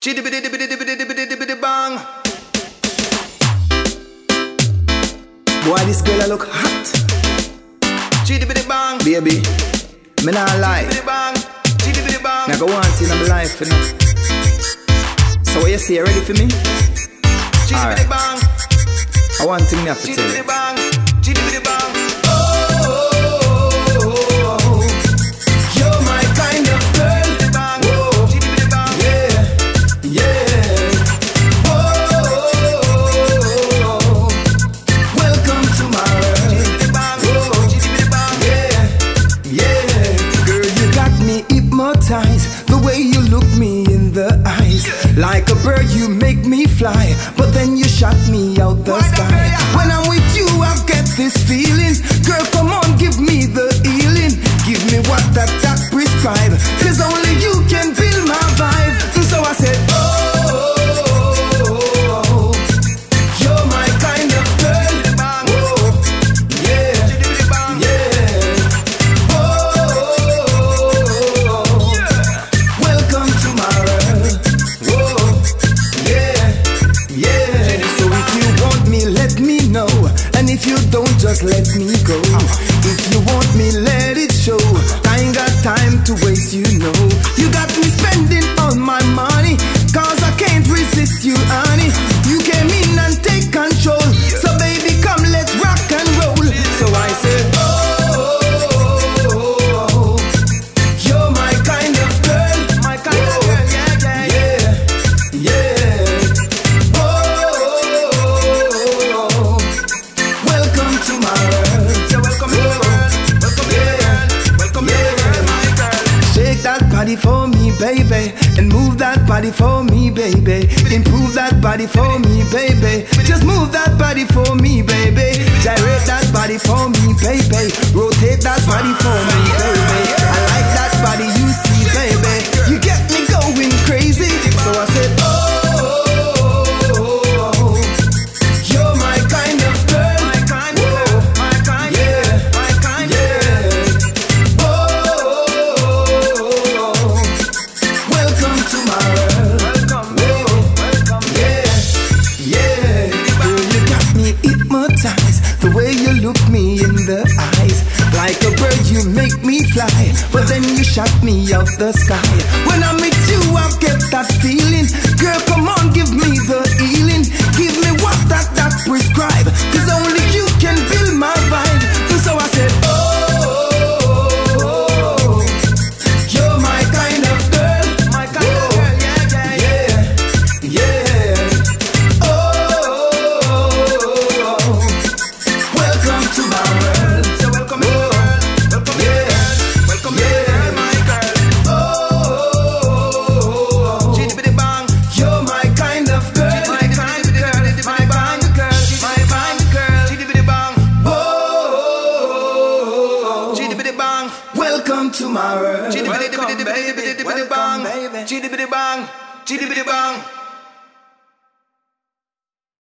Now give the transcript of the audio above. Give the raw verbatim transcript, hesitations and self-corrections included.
Chitty bitty bitty bitty bitty bitty bitty bang. Boy, this girl I look hot. Chitty bitty bang. Baby, me not lie. Chitty bitty bang. Chitty bitty bang. Me go want it in my life, you know. So what you say, you ready for me? Chitty Alright. bitty bang. I want thing me have to Chitty tell bitty you. bang. Chitty bitty bang. You're my kind of girl. Whoa. Chitty bitty bang. Yeah, yeah. Whoa. Welcome to my world. Chitty bitty bang. Whoa. Chitty bitty bang. Yeah, yeah. Girl, you got me hypnotized. The way you look me in the eyes. Like a bird, you make me fly. But then you shot me out the sky. When I'm with you, I get this feeling. Girl, come on, give me the healing. Give me what that that prescribe. Cause only you can build my vibe. So I said, oh, you're my kind of girl. Whoa, yeah, yeah. Oh, welcome to my world. Whoa, yeah, yeah. So if you want me, let me know. And if you don't, just let me go. If you want me, let it show. I ain't got time to waste, you know. You got me spending all my money, cause I can't resist you, honey. You came in and take control. So baby, come, let's rock and roll. So I said, oh, you're my kind of girl. My kind of girl, yeah, yeah, Yeah, yeah. Oh, welcome to my world. So welcome to the world. Welcome to the world. Welcome to the world, my girl. Shake that body for me, baby. And move that body for me, baby. Improve that body for me, baby. Just move that body for me, baby. Gyrate that body for me, baby. Rotate that body for me, baby. I like that body you see, baby. You get me going crazy. So I said, oh, you're my kind of girl. My kind of girl. My kind of girl. My kind of girl. Welcome to my world. Welcome, baby. Welcome, Yeah, yeah. Girl, you got me hypnotized. The way you look me in the eyes. Like a bird, you make me fly. But then you shot me out the sky. When I'm with you, I get that feeling. Girl, come on, give me the healing. Give me what that that prescribe. Cause only you can build my vibe. So I said, oh, you're my kind of girl. My kind of girl, yeah, yeah, yeah. Yeah, yeah. Oh, welcome to my world. So welcome to the world. Welcome to the world. Welcome to the world, my girl. Oh, Chitty bitty bang. you're my kind of girl. My kind of girl. My kind of girl. My kind of girl. Chitty bitty bang. Oh, Chitty bitty bang. welcome to my world. Chitty bitty bitty bitty bitty bitty bang. Welcome, baby. Chitty bitty bang. Chitty bitty bang.